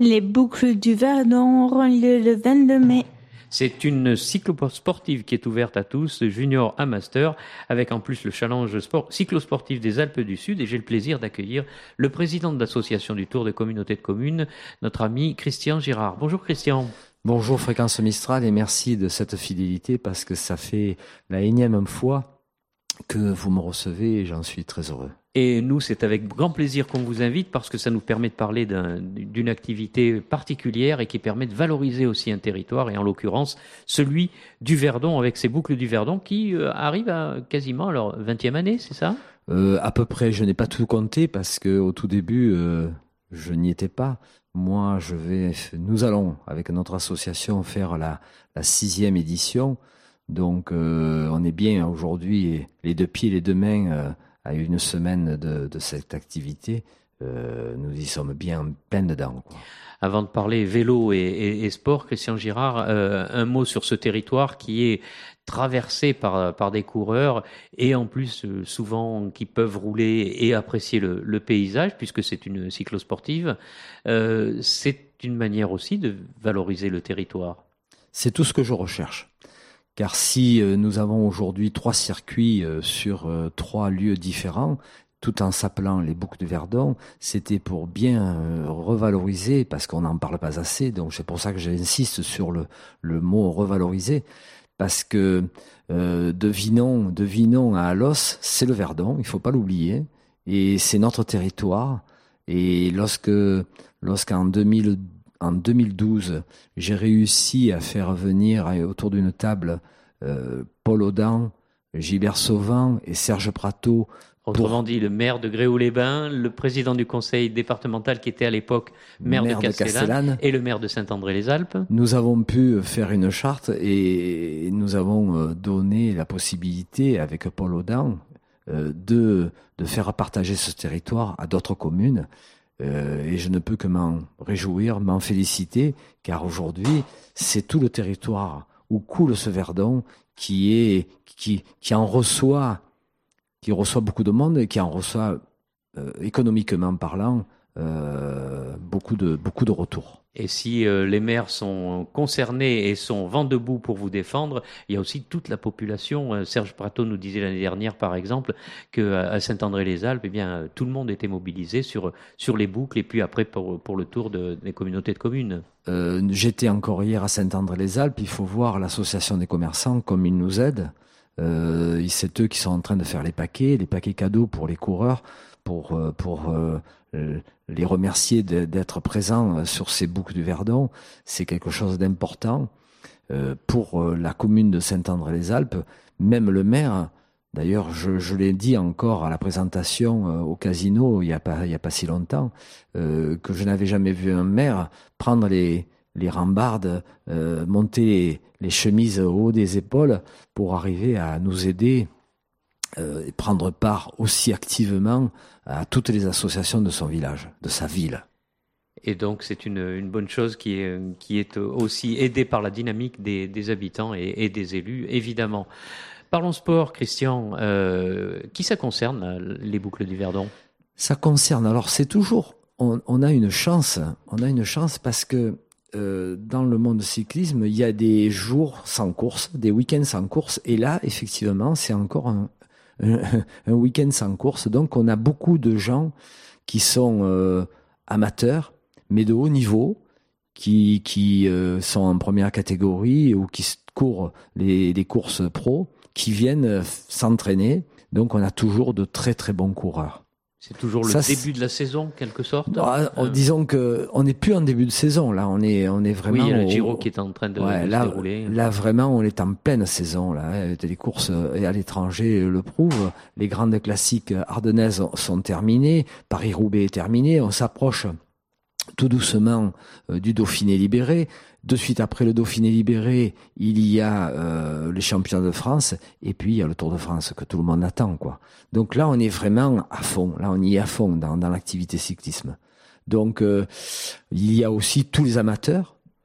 Les boucles du Verdon auront lieu le 22 mai. C'est une cyclosportive qui est ouverte à tous, junior à master, avec en plus le challenge cyclosportif des Alpes du Sud. Et j'ai le plaisir d'accueillir le président de l'association du Tour des communautés de communes, notre ami Christian Girard. Bonjour Christian. Bonjour Fréquence Mistral et merci de cette fidélité parce que ça fait la énième fois que vous me recevez et j'en suis très heureux. Et nous, c'est avec grand plaisir qu'on vous invite parce que ça nous permet de parler d'une activité particulière et qui permet de valoriser aussi un territoire, et en l'occurrence celui du Verdon avec ses boucles du Verdon qui arrivent à quasiment leur 20e année, c'est ça ? À peu près, je n'ai pas tout compté parce qu'au tout début, je n'y étais pas. Moi, nous allons, avec notre association, faire la 6e édition. Donc, on est bien aujourd'hui, les deux pieds, les deux mains, à une semaine de cette activité. Nous y sommes bien plein dedans, quoi. Avant de parler vélo et sport, Christian Girard, un mot sur ce territoire qui est traversé par des coureurs et en plus souvent qui peuvent rouler et apprécier le paysage puisque c'est une cyclosportive. C'est une manière aussi de valoriser le territoire. C'est tout ce que je recherche. Car si nous avons aujourd'hui 3 circuits sur 3 lieux différents, tout en s'appelant les boucles du Verdon, c'était pour bien revaloriser, parce qu'on n'en parle pas assez, donc c'est pour ça que j'insiste sur le mot revaloriser, parce que de Vinon à Alos, c'est le Verdon, il faut pas l'oublier, et c'est notre territoire, et lorsqu'en 2012, j'ai réussi à faire venir autour d'une table Paul Audin, Gilbert Sauvin et Serge Prato. Autrement dit, le maire de Gréoux-les-Bains, le président du conseil départemental qui était à l'époque maire de Castellane et le maire de Saint-André-les-Alpes. Nous avons pu faire une charte et nous avons donné la possibilité avec Paul Audin de faire partager ce territoire à d'autres communes. Et je ne peux que m'en réjouir, m'en féliciter, car aujourd'hui, c'est tout le territoire où coule ce Verdon qui reçoit beaucoup de monde et qui en reçoit économiquement parlant beaucoup de retours. Et si les maires sont concernés et sont vent debout pour vous défendre, il y a aussi toute la population. Serge Prato nous disait l'année dernière, par exemple, qu'à Saint-André-les-Alpes, eh bien, tout le monde était mobilisé sur les boucles et puis après pour le tour des communautés de communes. J'étais encore hier à Saint-André-les-Alpes. Il faut voir l'association des commerçants comme ils nous aident. C'est eux qui sont en train de faire les paquets cadeaux pour les coureurs, pour les remercier d'être présents sur ces boucles du Verdon. C'est quelque chose d'important pour la commune de Saint-André-les-Alpes. Même le maire, d'ailleurs, je l'ai dit encore à la présentation au casino il y a pas si longtemps, que je n'avais jamais vu un maire prendre les rambardes, monter les chemises au haut des épaules pour arriver à nous aider et prendre part aussi activement à toutes les associations de son village, de sa ville. Et donc c'est une bonne chose qui est aussi aidée par la dynamique des habitants et des élus, évidemment. Parlons sport, Christian. Qui ça concerne, les boucles du Verdon ? Ça concerne, alors c'est toujours, on a une chance parce que dans le monde du cyclisme, il y a des jours sans course, des week-ends sans course, et là, effectivement, c'est encore un week-end sans course. Donc, on a beaucoup de gens qui sont amateurs, mais de haut niveau, qui sont en première catégorie ou qui courent les courses pro, qui viennent s'entraîner. Donc, on a toujours de très, très bons coureurs. C'est toujours le début de la saison, quelque sorte. Disons que on n'est plus en début de saison. Là, on est vraiment. Oui, il y a le Giro qui est en train de se dérouler. Là, vraiment, on est en pleine saison. Là, les courses à l'étranger le prouvent. Les grandes classiques ardennaises sont terminées. Paris-Roubaix est terminé. On s'approche tout doucement du Dauphiné libéré. De suite après le Dauphiné libéré, il y a les championnats de France et puis il y a le Tour de France que tout le monde attend, quoi. Donc là, on est vraiment à fond. Là, on y est à fond dans l'activité cyclisme. Donc, il y a aussi tous les amateurs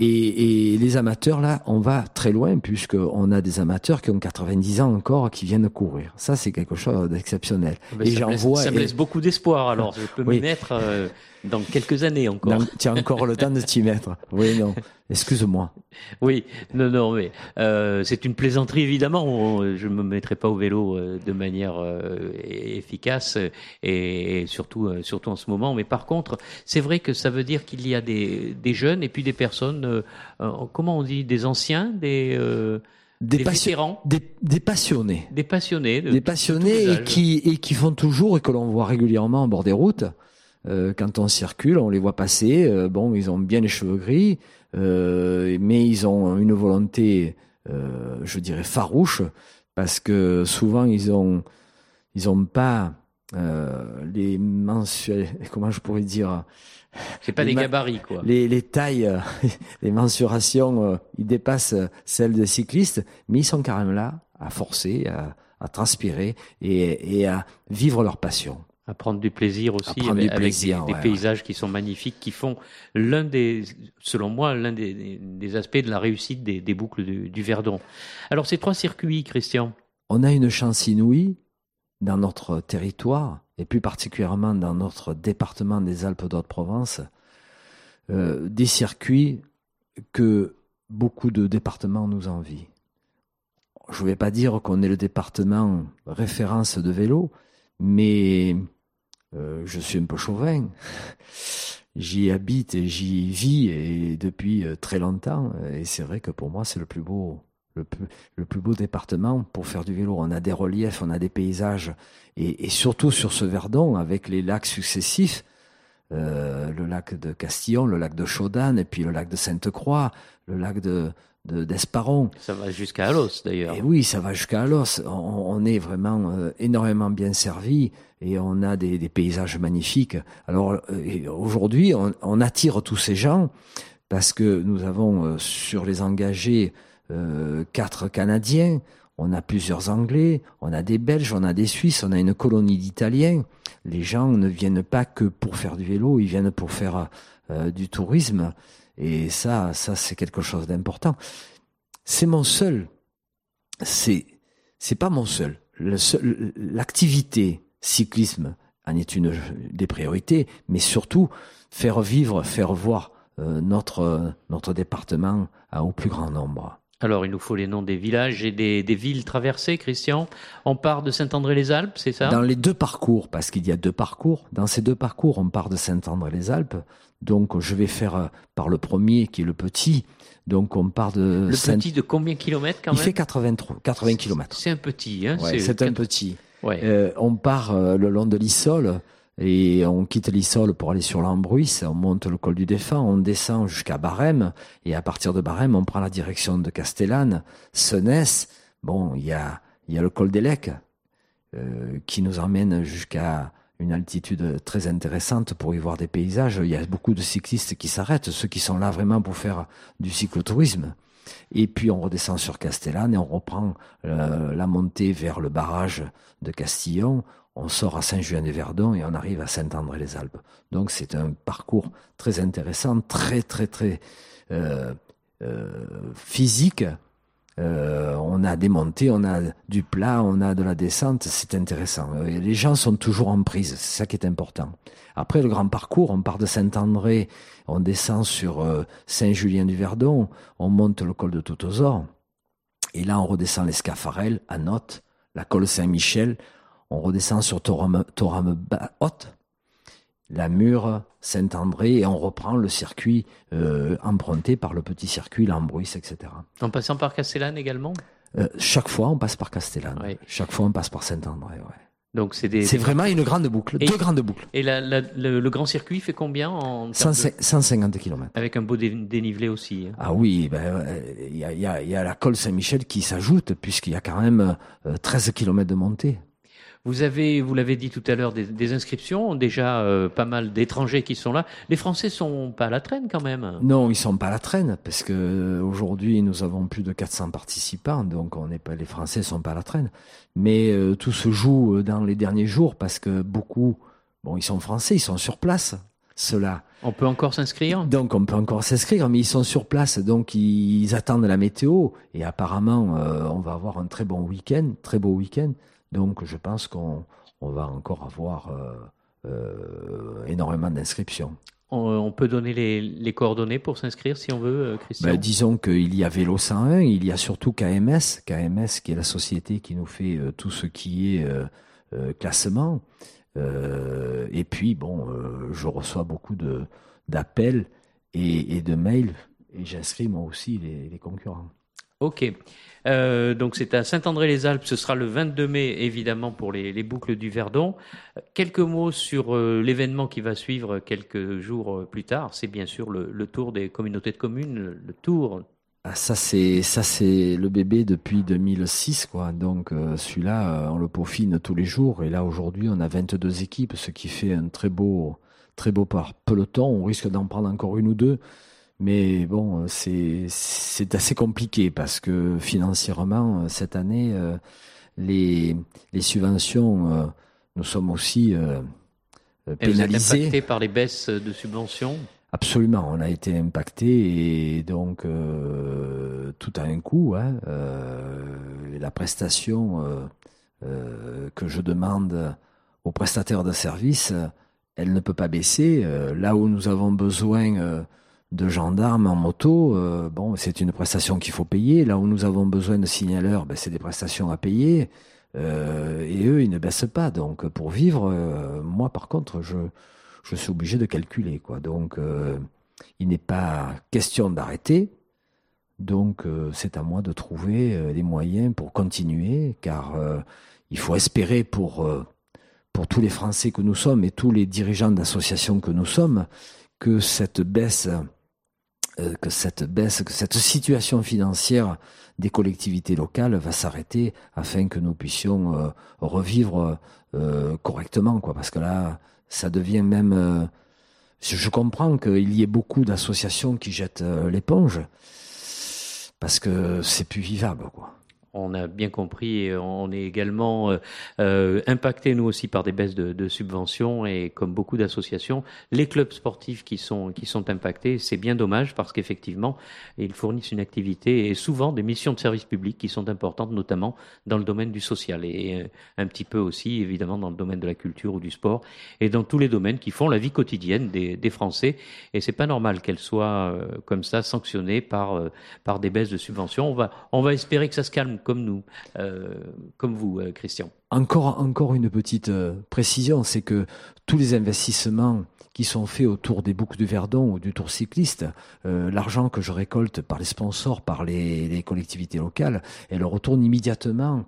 Et les amateurs, là, on va très loin, puisqu'on a des amateurs qui ont 90 ans encore, qui viennent courir. Ça, c'est quelque chose d'exceptionnel. Ben, ça me laisse beaucoup d'espoir, alors. Je peux m'y mettre dans quelques années encore. Tu as encore le temps de t'y mettre. Oui, non. Excuse-moi. Oui, non, mais c'est une plaisanterie, évidemment. Je ne me mettrai pas au vélo de manière efficace, et surtout en ce moment. Mais par contre, c'est vrai que ça veut dire qu'il y a des jeunes et puis des personnes, comment on dit, des anciens, des vétérans, des passionnés. Des passionnés. Des passionnés et qui font toujours, et que l'on voit régulièrement en bord des routes. Quand on circule, on les voit passer. Ils ont bien les cheveux gris, mais ils ont une volonté, je dirais, farouche, parce que souvent ils ont pas les comment je pourrais dire. C'est pas des gabarits, quoi. Les tailles, les mensurations, ils dépassent celles des cyclistes, mais ils sont quand même là à forcer, à transpirer et à vivre leur passion. À prendre du plaisir aussi, avec des paysages qui sont magnifiques, qui font selon moi, l'un des aspects de la réussite des boucles du Verdon. Alors, ces 3 circuits, Christian. On a une chance inouïe dans notre territoire, et plus particulièrement dans notre département des Alpes d'Haute-Provence, des circuits que beaucoup de départements nous envient. Je ne vais pas dire qu'on est le département référence de vélo, mais je suis un peu chauvin. J'y habite et j'y vis et depuis très longtemps. Et c'est vrai que pour moi, c'est le plus beau département pour faire du vélo. On a des reliefs, on a des paysages. Et surtout sur ce Verdon, avec les lacs successifs, le lac de Castillon, le lac de Chaudane, et puis le lac de Sainte-Croix, le lac d'Esparon. Ça va jusqu'à Alos, d'ailleurs. Et oui, ça va jusqu'à Alos. On est vraiment énormément bien servi et on a des paysages magnifiques. Alors aujourd'hui, on attire tous ces gens parce que nous avons sur les engagés 4 Canadiens, on a plusieurs Anglais, on a des Belges, on a des Suisses, on a une colonie d'Italiens. Les gens ne viennent pas que pour faire du vélo, ils viennent pour faire du tourisme. Et ça c'est quelque chose d'important. C'est mon seul. C'est pas mon seul. L'activité cyclisme en est une des priorités, mais surtout faire vivre, faire voir notre département au plus grand nombre. Alors, il nous faut les noms des villages et des villes traversées, Christian. On part de Saint-André-les-Alpes, c'est ça ? Dans les 2 parcours, parce qu'il y a 2 parcours. Dans ces 2 parcours, on part de Saint-André-les-Alpes. Donc, je vais faire par le premier, qui est le petit. Donc, on part de... Le petit de combien de kilomètres, quand même ? Il fait 80 kilomètres. C'est un petit, hein ? Ouais, c'est un petit. Ouais. On part le long de l'Issole. Et on quitte l'Issole pour aller sur l'Ambruisse, on monte le col du Défend, on descend jusqu'à Barème, et à partir de Barème, on prend la direction de Castellane, Senès. Bon, il y a le col des Lecs, qui nous emmène jusqu'à une altitude très intéressante pour y voir des paysages. Il y a beaucoup de cyclistes qui s'arrêtent, ceux qui sont là vraiment pour faire du cyclotourisme. Et puis on redescend sur Castellane et on reprend la montée vers le barrage de Castillon. On sort à Saint-Julien-des-Verdons et on arrive à Saint-André-les-Alpes. Donc c'est un parcours très intéressant, très très très physique. On a des montées, on a du plat, on a de la descente, c'est intéressant. Les gens sont toujours en prise, c'est ça qui est important. Après le grand parcours, on part de Saint-André, on descend sur Saint-Julien-du-Verdon, on monte le col de Toutozor, et là on redescend les Scafarelles à Nottes, la col Saint-Michel, on redescend sur Thorame-Haute, la Mure, Saint-André, et on reprend le circuit emprunté par le petit circuit Lambruisse, etc. En passant par Castellane également ? Chaque fois, on passe par Castellane. Oui. Chaque fois, on passe par Saint-André. Ouais. Donc c'est vraiment une grande boucle, 2 grandes boucles. Et le grand circuit fait combien en 150 km. Avec un beau dénivelé aussi. Hein. Ah oui, il y a la col Saint-Michel qui s'ajoute, puisqu'il y a quand même 13 km de montée. Vous l'avez dit tout à l'heure, des inscriptions, déjà pas mal d'étrangers qui sont là. Les Français sont pas à la traîne quand même. Non, ils sont pas à la traîne, parce que aujourd'hui nous avons plus de 400 participants, donc les Français sont pas à la traîne. Mais tout se joue dans les derniers jours, parce que beaucoup, ils sont français, ils sont sur place. ceux-là. On peut encore s'inscrire ? Donc on peut encore s'inscrire, mais ils sont sur place, donc ils attendent la météo. Et apparemment, on va avoir un très bon week-end, très beau week-end. Donc je pense qu'on va encore avoir énormément d'inscriptions. On peut donner les coordonnées pour s'inscrire si on veut, Christian ? Disons qu'il y a Vélo 101, il y a surtout KMS qui est la société qui nous fait tout ce qui est classement. Et puis je reçois beaucoup d'appels et de mails et j'inscris moi aussi les concurrents. Ok, donc c'est à Saint-André-les-Alpes, ce sera le 22 mai évidemment pour les boucles du Verdon. Quelques mots sur l'événement qui va suivre quelques jours plus tard, c'est bien sûr le tour des communautés de communes, le tour. Ah, ça c'est le bébé depuis 2006 quoi. Donc celui-là on le peaufine tous les jours et là aujourd'hui on a 22 équipes, ce qui fait un très beau peloton. On risque d'en prendre encore une ou deux. Mais bon, c'est assez compliqué parce que financièrement, cette année, les subventions, nous sommes aussi pénalisés. Vous êtes impacté par les baisses de subventions ? Absolument, on a été impacté et donc tout a un coût. La prestation que je demande aux prestataires de services, elle ne peut pas baisser. Là où nous avons besoin de gendarmes en moto, c'est une prestation qu'il faut payer. Là où nous avons besoin de signaleurs, c'est des prestations à payer. Et eux, ils ne baissent pas. Donc, pour vivre, moi, par contre, je suis obligé de calculer, quoi. Donc, il n'est pas question d'arrêter. Donc, c'est à moi de trouver les moyens pour continuer, car il faut espérer pour tous les Français que nous sommes et tous les dirigeants d'associations que nous sommes, que cette situation financière des collectivités locales va s'arrêter afin que nous puissions revivre correctement, quoi. Parce que là, ça devient même. Je comprends qu'il y ait beaucoup d'associations qui jettent l'éponge parce que c'est plus vivable, quoi. On a bien compris, et on est également impacté nous aussi par des baisses de subventions et comme beaucoup d'associations, les clubs sportifs qui sont impactés, c'est bien dommage parce qu'effectivement, ils fournissent une activité et souvent des missions de service public qui sont importantes, notamment dans le domaine du social et un petit peu aussi évidemment dans le domaine de la culture ou du sport et dans tous les domaines qui font la vie quotidienne des Français. Et c'est pas normal qu'elles soient comme ça sanctionnées par des baisses de subventions. On va espérer que ça se calme comme nous, comme vous, Christian. Encore une petite précision, c'est que tous les investissements qui sont faits autour des boucles du Verdon ou du Tour cycliste, l'argent que je récolte par les sponsors, par les collectivités locales, elle retourne immédiatement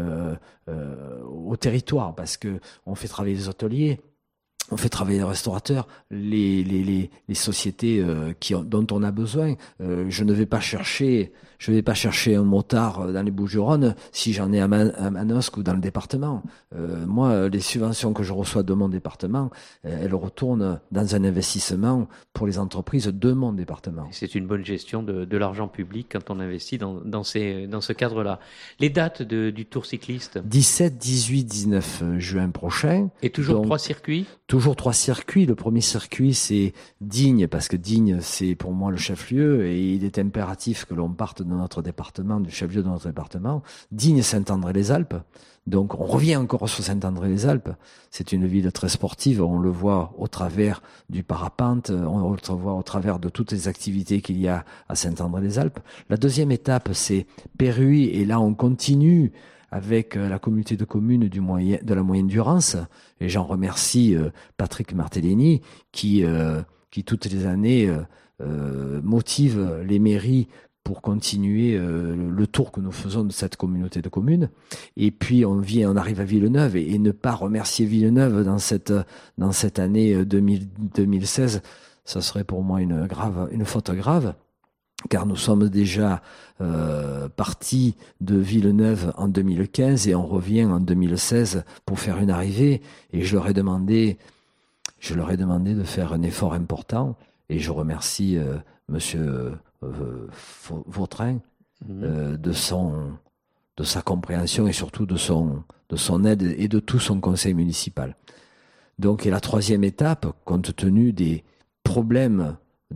au territoire parce que on fait travailler les hôteliers. On fait travailler les restaurateurs, les sociétés dont on a besoin. Je ne vais pas chercher un motard dans les Bouches-du-Rhône si j'en ai à Manosque ou dans le département. Moi, les subventions que je reçois de mon département, elles retournent dans un investissement pour les entreprises de mon département. C'est une bonne gestion de l'argent public quand on investit dans ce cadre-là. Les dates du Tour cycliste ? 17, 18, 19 juin prochain. Et toujours 3 circuits ? Toujours 3 circuits. Le premier circuit, c'est Digne, parce que Digne, c'est pour moi le chef-lieu, et il est impératif que l'on parte de notre département, du chef-lieu de notre département. Digne, Saint-André-les-Alpes. Donc, on revient encore sur Saint-André-les-Alpes. C'est une ville très sportive. On le voit au travers du parapente. On le voit au travers de toutes les activités qu'il y a à Saint-André-les-Alpes. La deuxième étape, c'est Perruy, et là, on continue avec la communauté de communes de la Moyenne Durance, et j'en remercie Patrick Martellini qui toutes les années motive les mairies pour continuer le tour que nous faisons de cette communauté de communes. Et puis on arrive à Villeneuve, et ne pas remercier Villeneuve dans cette année 2016, ça serait pour moi une faute grave. Car nous sommes déjà partis de Villeneuve en 2015 et on revient en 2016 pour faire une arrivée. Et je leur ai demandé de faire un effort important. Et je remercie Monsieur Vautrin de sa compréhension et surtout de son aide et de tout son conseil municipal. Donc, et la troisième étape, compte tenu des problèmes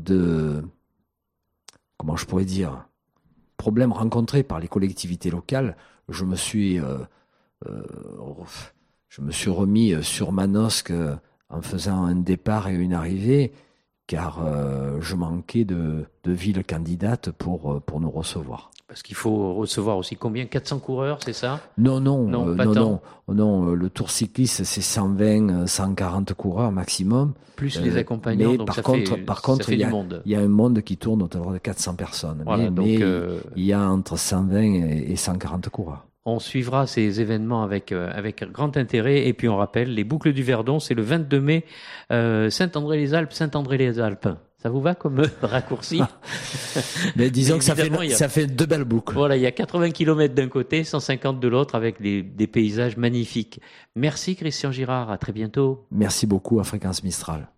comment je pourrais dire, problèmes rencontrés par les collectivités locales, je me suis remis sur Manosque en faisant un départ et une arrivée, car je manquais de villes candidates pour nous recevoir. Parce qu'il faut recevoir aussi combien? 400 coureurs, c'est ça? Non, le Tour cycliste, c'est 120, 140 coureurs maximum. Plus les accompagnants, mais donc par contre, ça fait du monde. Il y a un monde qui tourne autour de 400 personnes. Voilà, mais il y a entre 120 et 140 coureurs. On suivra ces événements avec grand intérêt. Et puis on rappelle, les Boucles du Verdon, c'est le 22 mai, Saint-André-les-Alpes, Saint-André-les-Alpes. Ça vous va comme raccourci? Mais disons que ça fait 2 belles boucles. Voilà, il y a 80 km d'un côté, 150 de l'autre, avec des paysages magnifiques. Merci Christian Girard, à très bientôt. Merci beaucoup à Fréquence Mistral.